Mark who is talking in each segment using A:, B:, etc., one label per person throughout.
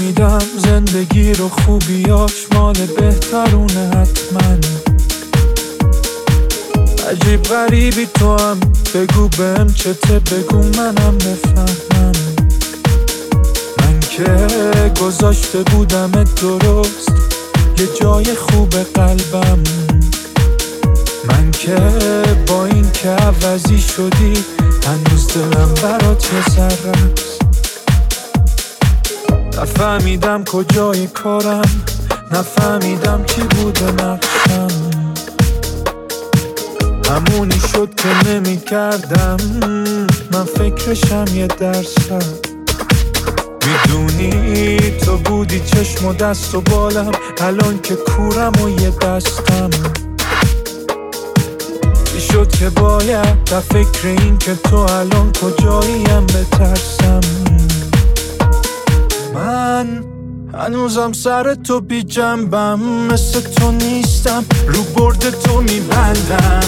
A: نفهمیدم زندگی رو خوبیاش مال بهترونه حتما. عجیب غریبی تو هم، بگو بهم چته، بگو منم بفهمم. من که گذاشته بودمت درست یه جای خوب قلبم. من که با این که عوضی شدی هنوز دلم برات یه ذره است. نفهمیدم کجای کارم، نفهمیدم چی بوده نقشم. همونی شد که نمی کردم من فکرشم یه درصد. میدونی تو بودی چشم و دست و بالم، الان که کورم و یه دستم. چی شد که باید در فکر این که تو الان کجاییم بترسم. من هنوزم سر تو بی جنبم، مثل تو نیستم رو برد تو میبندم.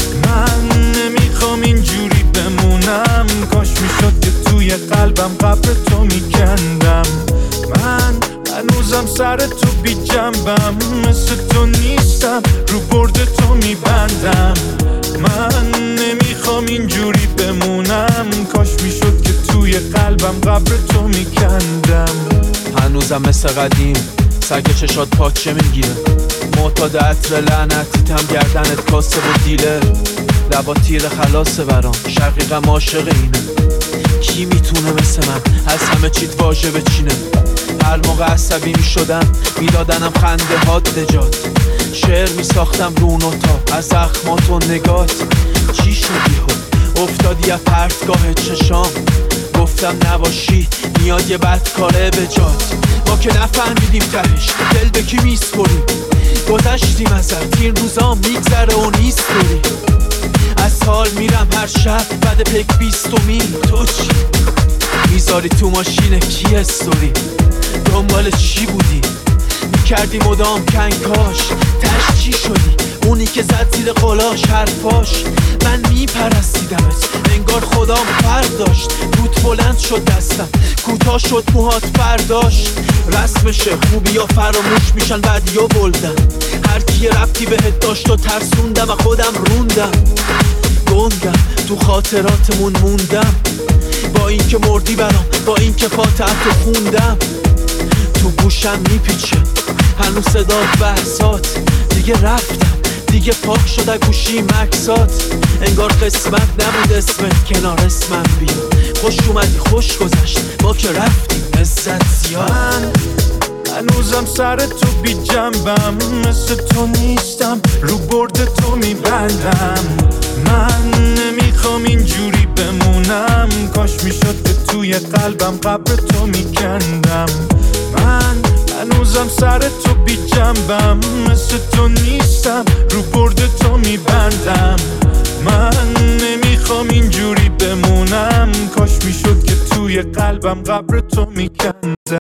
A: من نمیخوام اینجوری بمونم، کاش میشد که توی قلبم قبر تو میکندم. من هنوزم سر تو بی جنبم، مثل تو نیستم رو برد تو میبندم. من نمیخوام اینجوری بمونم، کاش میشد که توی قلبم قبر تو میکندم.
B: هنوزم مثل قدیم سگ چشات پاچه میگیره، معتاد عطر لعنتیتم گردنت کاسه و دیله. لبا تیر خلاصه برام، شقیقم عاشق اینه. کی میتونه مثل من از همه چیت واژه بچینه؟ هر موقع عصبی میشدم میدادنم خنده هات نجات. شعر میساختم رو نوتا از زخمات و نگات. چی شدی ها؟ افتادی از پرتگاه چشام، گفتم نباشی میاد یه بدکاره به جات. ما که نفهمیدیم تهش دل به کی میسپریم، گذشتیم ازت این روزا میگذره و نیستوری. از حال میرم هر شب بعد پک 20می. تو چی؟ میذاری تو ماشین کی استوری؟ دنبال چی بودی؟ میکردی مدام کنکاش، تش چی شدی؟ اونی که زد زیر قلاش حرفاش. من میپرستیدمت انگار خدام فرد داشت. روت بلند شد دستم، کوتاه شد موهات فرداش. رسمشه خوبی یا فراموش میشن بعدی یا بلدن. هر کی ربطی بهت داشت و ترسوندم و خودم روندم. گنگم تو خاطراتمون موندم، با این که مردی برام، با این که فاتحتو خوندم. تو گوشم میپیچه هنوز صدات بحثات. دیگه رفتم دیگه پاک شده گوشی مکسات. انگار قسمت نبود اسمت کنار اسمم بیا. خوش اومدی خوش گذشت ما که رفتیم عزت زیاد.
A: من هنوزم سر تو بی جنبم، مثل تو نیستم رو برد تو میبندم. من نمیخوام اینجوری بمونم، کاش میشد که توی قلبم قبر تو میکندم. من هنوزم سر تو بی جنبم، مثل تو نیستم رو برد تو میبندم. من نمیخوام اینجوری بمونم، کاش میشد که توی قلبم قبر تو میکندم.